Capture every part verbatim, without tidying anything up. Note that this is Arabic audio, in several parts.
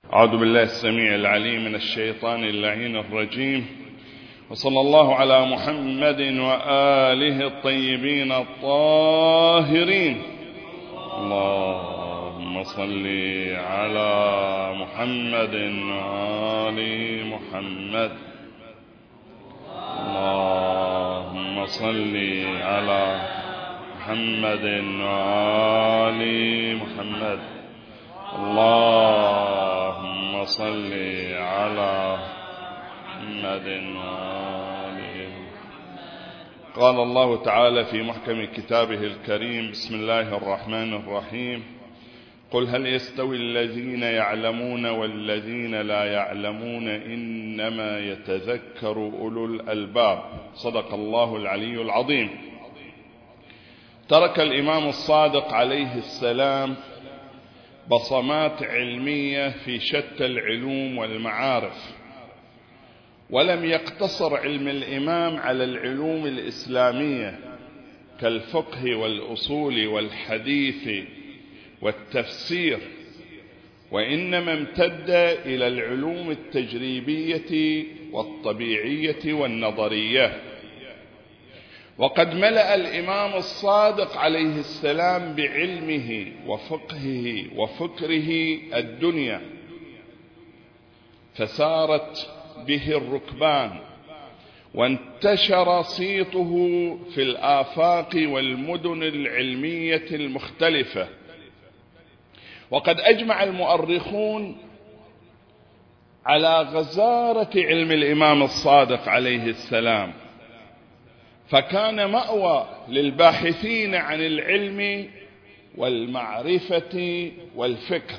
أعوذ بالله السميع العليم من الشيطان اللعين الرجيم، وصلى الله على محمد وآله الطيبين الطاهرين. اللهم صل على محمد وآل محمد. اللهم صل على محمد وآل محمد. اللهم صل على محمد وآله. قال الله تعالى في محكم كتابه الكريم: بسم الله الرحمن الرحيم. قل هل يستوي الذين يعلمون والذين لا يعلمون إنما يتذكر أولو الألباب. صدق الله العلي العظيم. ترك الإمام الصادق عليه السلام بصمات علمية في شتى العلوم والمعارف، ولم يقتصر علم الإمام على العلوم الإسلامية كالفقه والأصول والحديث والتفسير، وإنما امتد إلى العلوم التجريبية والطبيعية والنظرية. وقد ملأ الإمام الصادق عليه السلام بعلمه وفقهه وفكره الدنيا، فسارت به الركبان، وانتشر صيته في الآفاق والمدن العلمية المختلفة. وقد أجمع المؤرخون على غزارة علم الإمام الصادق عليه السلام، فكان مأوى للباحثين عن العلم والمعرفة والفكر.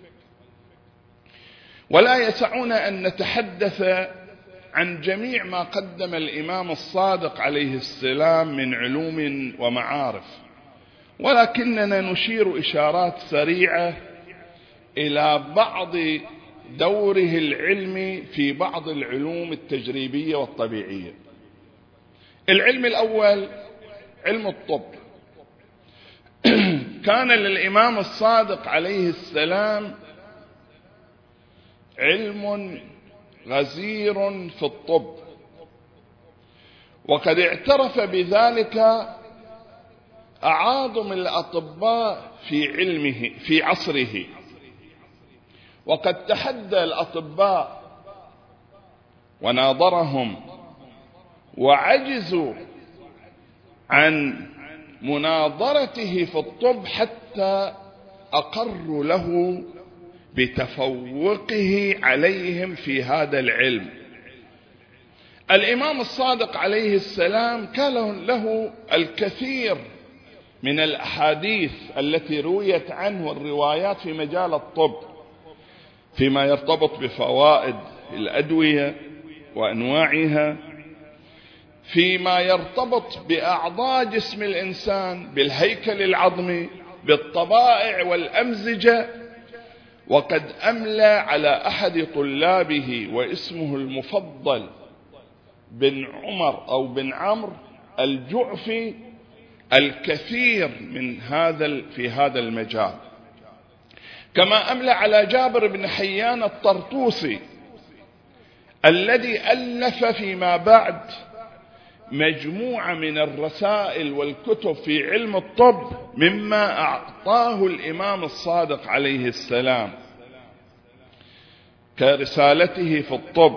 ولا يسعنا أن نتحدث عن جميع ما قدم الإمام الصادق عليه السلام من علوم ومعارف، ولكننا نشير إشارات سريعة إلى بعض دوره العلمي في بعض العلوم التجريبية والطبيعية. العلم الأول علم الطب. كان للإمام الصادق عليه السلام علم غزير في الطب، وقد اعترف بذلك أعاظم الأطباء في علمه في عصره. وقد تحدى الأطباء وناظرهم وعجزوا عن مناظرته في الطب حتى أقروا له بتفوقه عليهم في هذا العلم. الإمام الصادق عليه السلام كان له الكثير من الأحاديث التي رويت عنه الروايات في مجال الطب، فيما يرتبط بفوائد الأدوية وأنواعها، فيما يرتبط بأعضاء جسم الإنسان، بالهيكل العظمي، بالطبائع والأمزجة. وقد أملى على أحد طلابه واسمه المفضل بن عمر أو بن عمرو الجعفي الكثير من هذا في هذا المجال، كما أملى على جابر بن حيان الطرطوسي الذي ألف فيما بعد مجموعة من الرسائل والكتب في علم الطب مما أعطاه الإمام الصادق عليه السلام، كرسالته في الطب،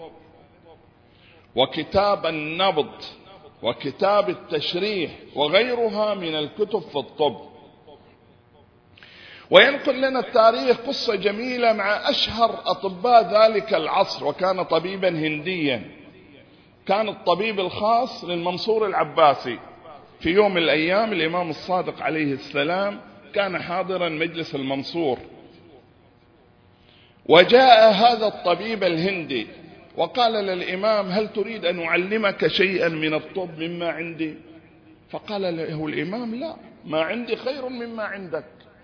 وكتاب النبض، وكتاب التشريح، وغيرها من الكتب في الطب. وينقل لنا التاريخ قصة جميلة مع أشهر أطباء ذلك العصر، وكان طبيبا هنديا، كان الطبيب الخاص للمنصور العباسي. في يوم من الأيام الإمام الصادق عليه السلام كان حاضرا مجلس المنصور، وجاء هذا الطبيب الهندي وقال للإمام: هل تريد أن أعلمك شيئا من الطب مما عندي؟ فقال له الإمام: لا، ما عندي خير مما عندك.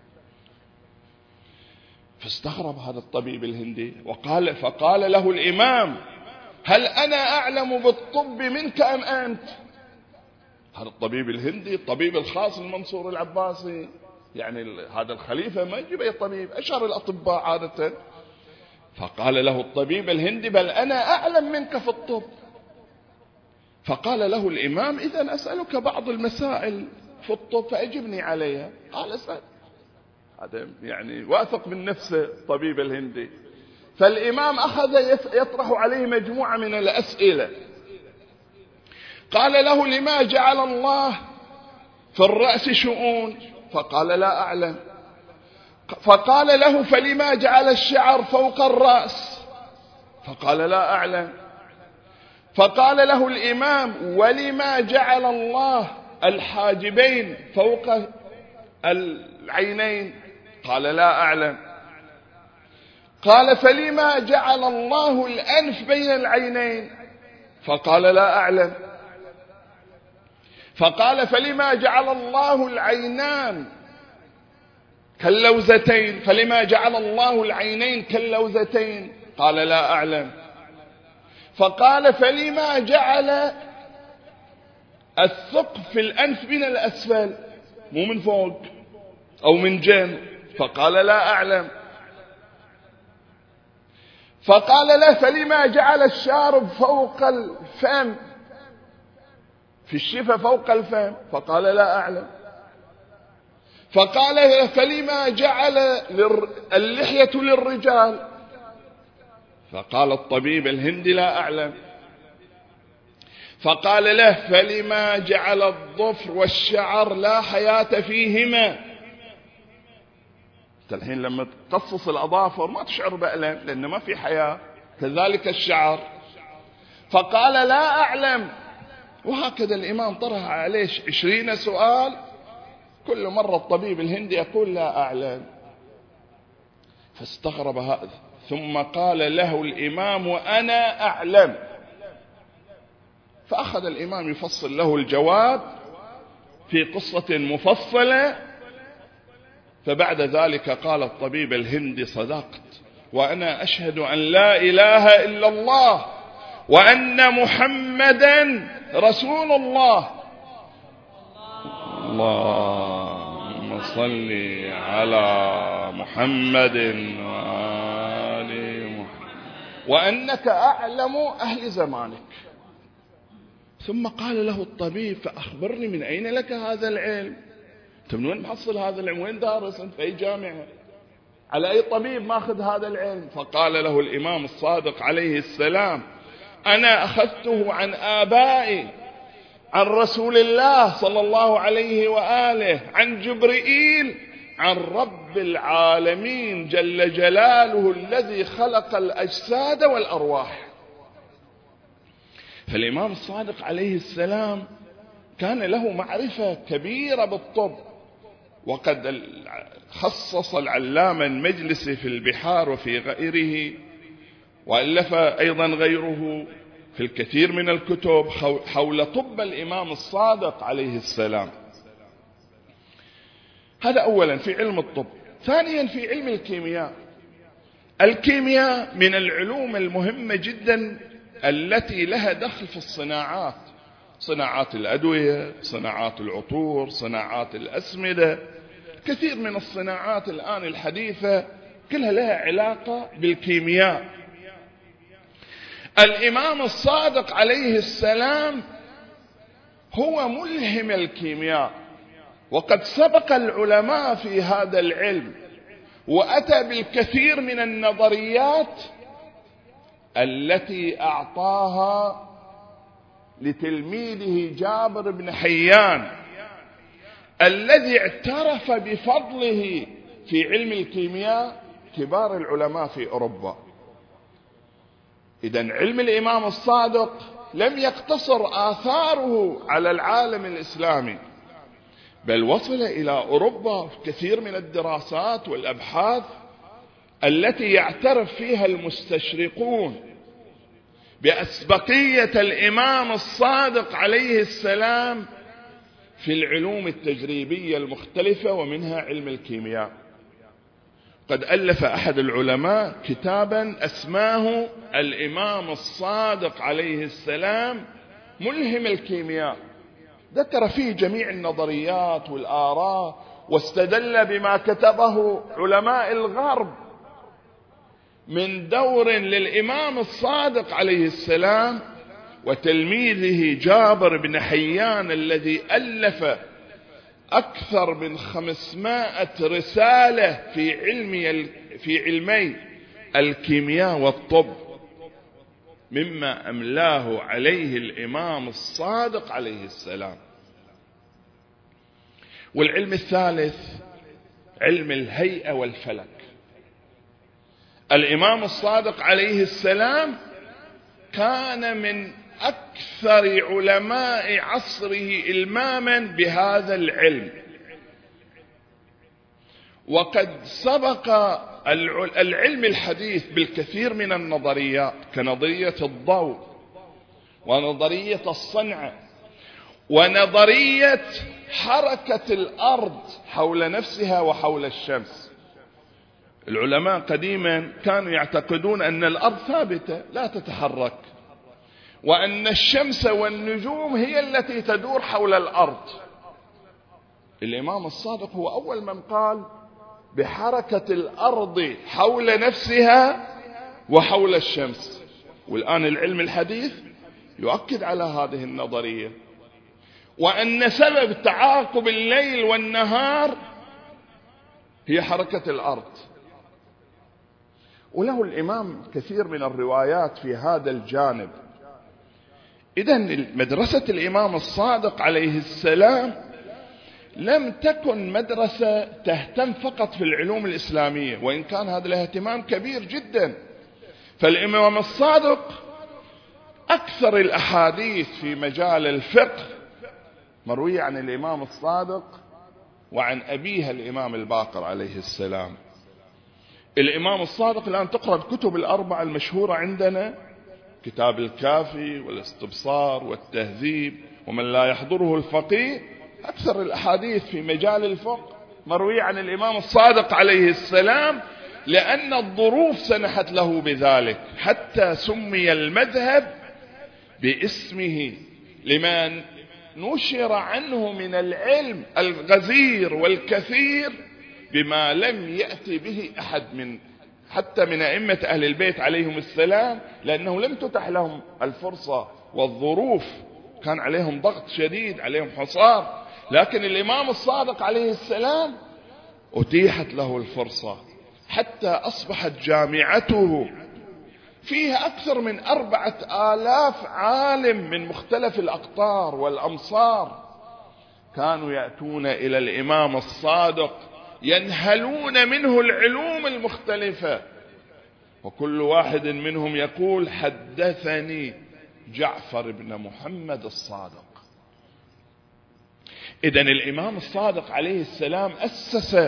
فاستغرب هذا الطبيب الهندي وقال فقال له الإمام: هل أنا أعلم بالطب منك أم أنت؟ هذا الطبيب الهندي الطبيب الخاص المنصور العباسي، يعني هذا الخليفة ما يجيب أي طبيب، أشهر الأطباء عادة. فقال له الطبيب الهندي: بل أنا أعلم منك في الطب. فقال له الإمام: إذا أسألك بعض المسائل في الطب فأجبني عليها. قال: اسأل. هذا يعني واثق من نفسه الطبيب الهندي. فالإمام أخذ يطرح عليه مجموعة من الأسئلة. قال له: لما جعل الله في الرأس شؤون؟ فقال: لا أعلم. فقال له: فلما جعل الشعر فوق الرأس؟ فقال: لا أعلم. فقال له الإمام: ولما جعل الله الحاجبين فوق العينين؟ قال: لا أعلم. قال: فلما جعل الله الأنف بين العينين؟ فقال: لا أعلم. فقال: فلما جعل الله العينان كاللوزتين؟ فلما جعل الله العينين كاللوزتين؟ قال: لا أعلم. فقال: فلما جعل الثقب في الأنف من الأسفل مو من فوق أو من جنب؟ فقال: لا أعلم. فقال له: فلما جعل الشارب فوق الفم في الشفة فوق الفم؟ فقال: لا أعلم. فقال له: فلما جعل اللحية للرجال؟ فقال الطبيب الهندي: لا أعلم. فقال له: فلما جعل الظفر والشعر لا حياة فيهما؟ الحين لما تقصص الأظافر ما تشعر بألم لأنه ما في حياة، كذلك الشعر. فقال: لا أعلم. وهكذا الإمام طرح عليه عشرين سؤال، كل مرة الطبيب الهندي يقول: لا أعلم. فاستغرب هذا، ثم قال له الإمام: وأنا أعلم. فأخذ الإمام يفصل له الجواب في قصة مفصلة. فبعد ذلك قال الطبيب الهندي: صدقت، وأنا أشهد أن لا إله إلا الله وأن محمدا رسول الله. اللهم صل على محمد وآل محمد وأنك أعلم أهل زمانك. ثم قال له الطبيب: فأخبرني من أين لك هذا العلم؟ أنت من وين محصل هذا العلم؟ وين دارس أنت؟ في أي جامعة؟ على أي طبيب ماخذ هذا العلم؟ فقال له الإمام الصادق عليه السلام: أنا أخذته عن آبائي، عن رسول الله صلى الله عليه وآله، عن جبريل، عن رب العالمين جل جلاله الذي خلق الأجساد والأرواح. فالإمام الصادق عليه السلام كان له معرفة كبيرة بالطب، وقد خصص العلامة المجلسي في البحار وفي غيره، وألف أيضا غيره في الكثير من الكتب حول طب الإمام الصادق عليه السلام. هذا أولا في علم الطب. ثانيا في علم الكيمياء. الكيمياء من العلوم المهمة جدا التي لها دخل في الصناعات، صناعات الأدوية، صناعات العطور، صناعات الأسمدة. كثير من الصناعات الآن الحديثة كلها لها علاقة بالكيمياء. الإمام الصادق عليه السلام هو ملهم الكيمياء، وقد سبق العلماء في هذا العلم، وأتى بالكثير من النظريات التي أعطاها لتلميذه جابر بن حيان الذي اعترف بفضله في علم الكيمياء كبار العلماء في أوروبا. إذن علم الإمام الصادق لم يقتصر آثاره على العالم الإسلامي، بل وصل إلى أوروبا كثير من الدراسات والأبحاث التي يعترف فيها المستشرقون بأسبقية الإمام الصادق عليه السلام في العلوم التجريبية المختلفة، ومنها علم الكيمياء. قد ألف أحد العلماء كتابا أسماه الإمام الصادق عليه السلام ملهم الكيمياء، ذكر فيه جميع النظريات والآراء، واستدل بما كتبه علماء الغرب من دور للإمام الصادق عليه السلام وتلميذه جابر بن حيان الذي ألف أكثر من خمسمائة رسالة في علم في علمي الكيمياء والطب، مما أملاه عليه الإمام الصادق عليه السلام. والعلم الثالث علم الهيئة والفلك. الإمام الصادق عليه السلام كان من أكثر علماء عصره إلماما بهذا العلم، وقد سبق العلم الحديث بالكثير من النظريات كنظرية الضوء ونظرية الصنعة ونظرية حركة الأرض حول نفسها وحول الشمس. العلماء قديما كانوا يعتقدون أن الأرض ثابتة لا تتحرك، وأن الشمس والنجوم هي التي تدور حول الأرض. الإمام الصادق هو أول من قال بحركة الأرض حول نفسها وحول الشمس، والآن العلم الحديث يؤكد على هذه النظرية، وأن سبب تعاقب الليل والنهار هي حركة الأرض. وله الإمام كثير من الروايات في هذا الجانب. إذن مدرسة الإمام الصادق عليه السلام لم تكن مدرسة تهتم فقط في العلوم الإسلامية، وإن كان هذا له اهتمام كبير جدا. فالإمام الصادق أكثر الأحاديث في مجال الفقه مروية عن الإمام الصادق وعن أبيها الإمام الباقر عليه السلام. الإمام الصادق الآن تقرأ الكتب الأربعة المشهورة عندنا، كتاب الكافي والاستبصار والتهذيب ومن لا يحضره الفقيه. أكثر الأحاديث في مجال الفقه مروية عن الإمام الصادق عليه السلام، لأن الظروف سنحت له بذلك، حتى سمي المذهب باسمه لمن نشر عنه من العلم الغزير والكثير بما لم يأتي به أحد من حتى من أئمة أهل البيت عليهم السلام، لأنه لم تتح لهم الفرصة والظروف، كان عليهم ضغط شديد، عليهم حصار. لكن الإمام الصادق عليه السلام أتيحت له الفرصة، حتى أصبحت جامعته فيها أكثر من أربعة آلاف عالم من مختلف الأقطار والأمصار، كانوا يأتون إلى الإمام الصادق ينهلون منه العلوم المختلفة، وكل واحد منهم يقول حدثني جعفر بن محمد الصادق. إذن الإمام الصادق عليه السلام أسس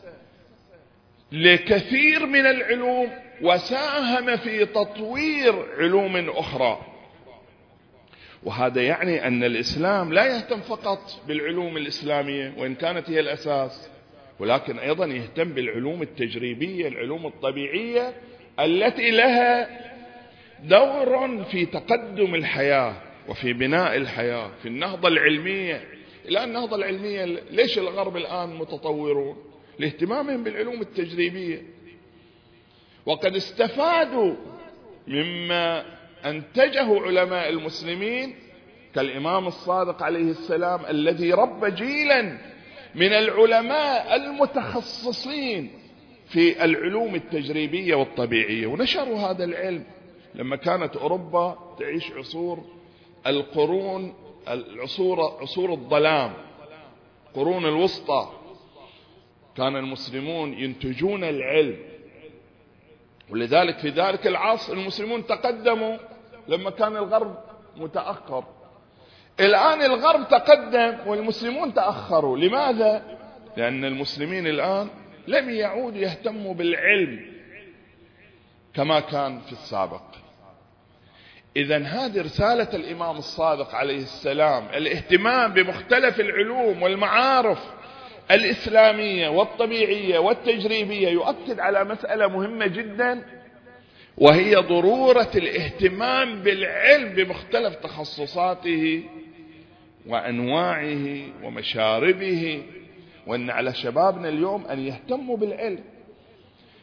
لكثير من العلوم وساهم في تطوير علوم أخرى. وهذا يعني أن الإسلام لا يهتم فقط بالعلوم الإسلامية وإن كانت هي الأساس، ولكن أيضا يهتم بالعلوم التجريبية، العلوم الطبيعية التي لها دور في تقدم الحياة وفي بناء الحياة، في النهضة العلمية. الآن النهضة العلمية ليش الغرب الآن متطورون؟ لاهتمامهم بالعلوم التجريبية، وقد استفادوا مما أنتجه علماء المسلمين كالإمام الصادق عليه السلام الذي ربى جيلا من العلماء المتخصصين في العلوم التجريبية والطبيعية، ونشروا هذا العلم. لما كانت أوروبا تعيش عصور القرون العصور عصور الظلام، قرون الوسطى، كان المسلمون ينتجون العلم، ولذلك في ذلك العصر المسلمون تقدموا لما كان الغرب متأخر. الآن الغرب تقدم والمسلمون تأخروا. لماذا؟ لأن المسلمين الآن لم يعودوا يهتموا بالعلم كما كان في السابق. إذن هذه رسالة الإمام الصادق عليه السلام، الاهتمام بمختلف العلوم والمعارف الإسلامية والطبيعية والتجريبية، يؤكد على مسألة مهمة جدا، وهي ضرورة الاهتمام بالعلم بمختلف تخصصاته وأنواعه ومشاربه، وأن على شبابنا اليوم أن يهتموا بالعلم.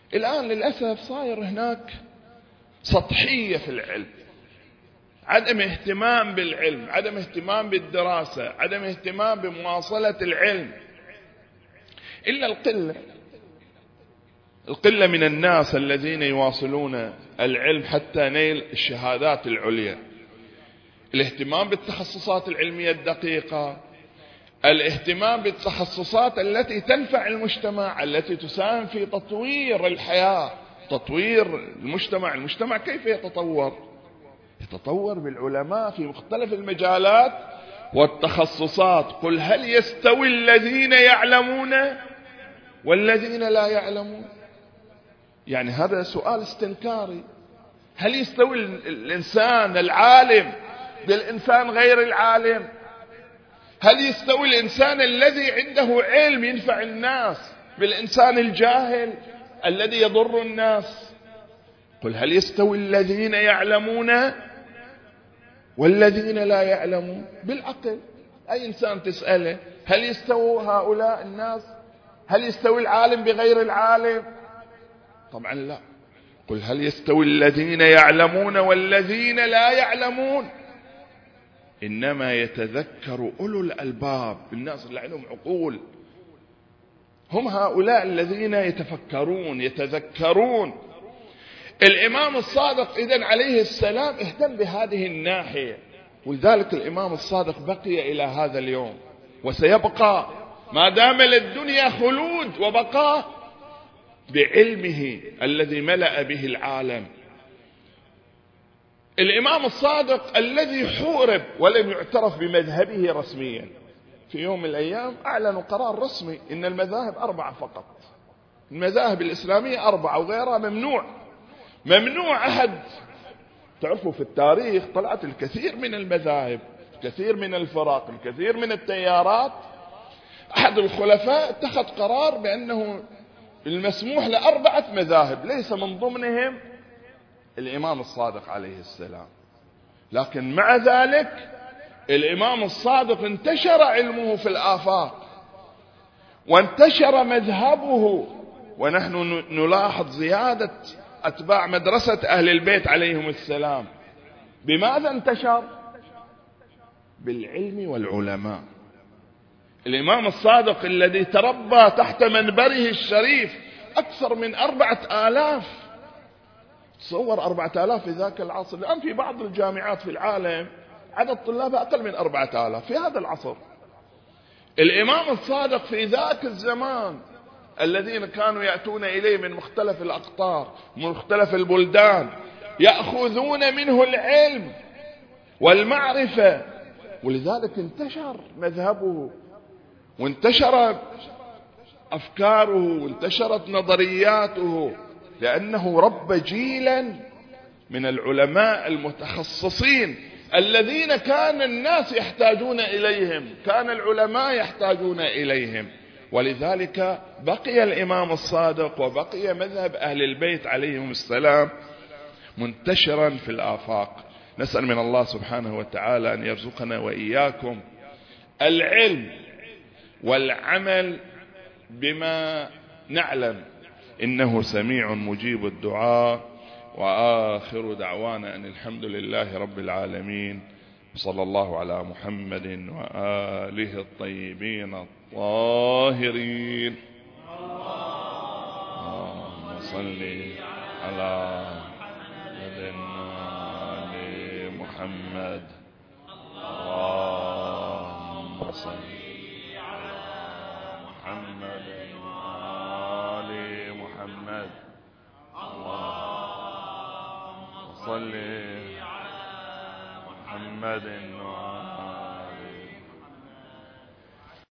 الآن للأسف صاير هناك سطحية في العلم، عدم اهتمام بالعلم، عدم اهتمام بالدراسة، عدم اهتمام بمواصلة العلم. إلا القلة القلة من الناس الذين يواصلون العلم حتى نيل الشهادات العليا. الاهتمام بالتخصصات العلمية الدقيقة، الاهتمام بالتخصصات التي تنفع المجتمع، التي تساهم في تطوير الحياة، تطوير المجتمع. المجتمع كيف يتطور؟ يتطور بالعلماء في مختلف المجالات والتخصصات. قل هل يستوي الذين يعلمون والذين لا يعلمون؟ يعني هذا سؤال استنكاري. هل يستوي الإنسان العالم بالإنسان غير العالم؟ هل يستوي الإنسان الذي عنده علم ينفع الناس بالإنسان الجاهل الذي يضر الناس؟ قل هل يستوي الذين يعلمون والذين لا يعلمون؟ بالعقل أي إنسان تسأله هل يستوي هؤلاء الناس؟ هل يستوي العالم بغير العالم؟ طبعا لا. قل هل يستوي الذين يعلمون والذين لا يعلمون؟ إنما يتذكر أولو الألباب، الناس اللي عندهم عقول، هم هؤلاء الذين يتفكرون يتذكرون. الإمام الصادق إذن عليه السلام اهتم بهذه الناحية، ولذلك الإمام الصادق بقي إلى هذا اليوم وسيبقى ما دام للدنيا خلود وبقاء بعلمه الذي ملأ به العالم. الإمام الصادق الذي حورب ولم يعترف بمذهبه رسميا، في يوم من الأيام أعلنوا قرار رسمي إن المذاهب أربعة فقط، المذاهب الإسلامية أربعة وغيرها ممنوع. ممنوع أحد. تعرفوا في التاريخ طلعت الكثير من المذاهب، الكثير من الفرق، الكثير من التيارات. أحد الخلفاء اتخذ قرار بأنه المسموح لأربعة مذاهب ليس من ضمنهم الإمام الصادق عليه السلام. لكن مع ذلك الإمام الصادق انتشر علمه في الآفاق وانتشر مذهبه، ونحن نلاحظ زيادة أتباع مدرسة أهل البيت عليهم السلام. بماذا انتشر؟ بالعلم والعلماء. الإمام الصادق الذي تربى تحت منبره الشريف أكثر من أربعة آلاف، تصور أربعة آلاف في ذاك العصر. الآن في بعض الجامعات في العالم عدد طلابها أقل من أربعة آلاف في هذا العصر. الإمام الصادق في ذاك الزمان الذين كانوا يأتون إليه من مختلف الأقطار من مختلف البلدان يأخذون منه العلم والمعرفة، ولذلك انتشر مذهبه وانتشر أفكاره وانتشرت نظرياته، لأنه رب جيلا من العلماء المتخصصين الذين كان الناس يحتاجون إليهم، كان العلماء يحتاجون إليهم. ولذلك بقي الإمام الصادق وبقي مذهب أهل البيت عليهم السلام منتشرا في الآفاق. نسأل من الله سبحانه وتعالى أن يرزقنا وإياكم العلم والعمل بما نعلم، إنه سميع مجيب الدعاء. وآخر دعوانا أن الحمد لله رب العالمين، صلى الله على محمد وآله الطيبين الطاهرين. اللهم صل على آل محمد. اللهم صل محمد وآل محمد. اللهم صل على محمد وآل